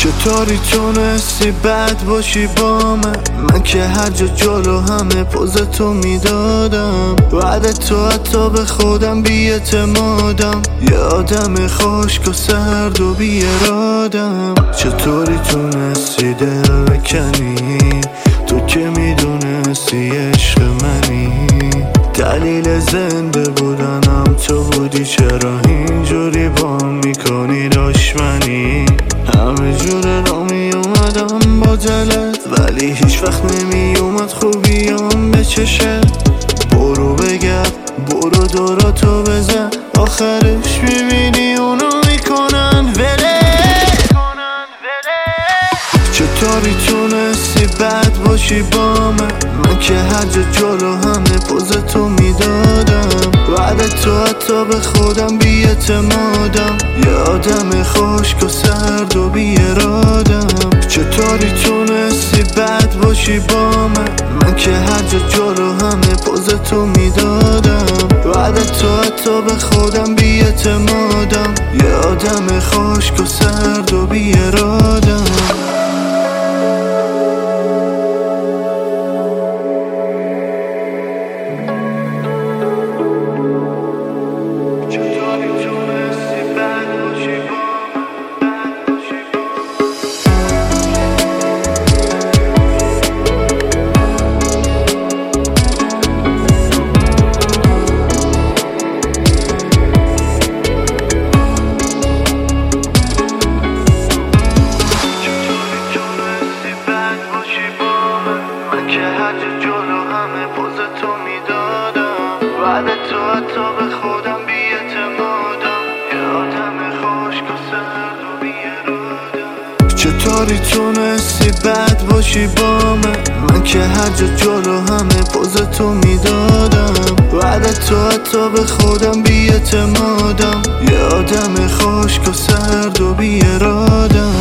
چطوری تونستی بد باشی با من که هر جا جلو همه پوزتو میدادم. بعد تو حتی به خودم بی‌اعتمادم، یه آدم خشک و سرد و بی ارادم. چطوری تونستی دل بکنی تو که میدونستی عشق منی؟ دلیل زنده بودنم تو بودی، چرا اینجوری با میکنی دشمنی؟ همه جور را می اومدم با دلت، ولی هیچ وقت نمی اومد خوبیام به چشت. برو بگرد، برو دوراتو بزن، آخرش میبینی اونو میکنن وله. چطوری تونستی بد باشی با من که هر جا جلو همه پوزتو میدادم. بعد تو حتی به خودم بی‌اعتمادم، یه آدم خشک و سرد و بی ارادم. چطوری تونستی بد باشی با من که هر جا جلو همه پوزتو میدادم. بعد تو حتی به خودم بی‌اعتمادم، یه آدم خشک و سرد و بی ارادم. که هر جا جلو همه پوزتو میدادم. بعد تو حتی به خودم بی‌اعتمادم، یه آدم خشک و سرد و بی ارادم. چطوری تونستی بد باشی با من که هر جا جلو همه پوزتو میدادم. بعد تو حتی به خودم بی‌اعتمادم، یه آدم خشک و سرد و بی ارادم.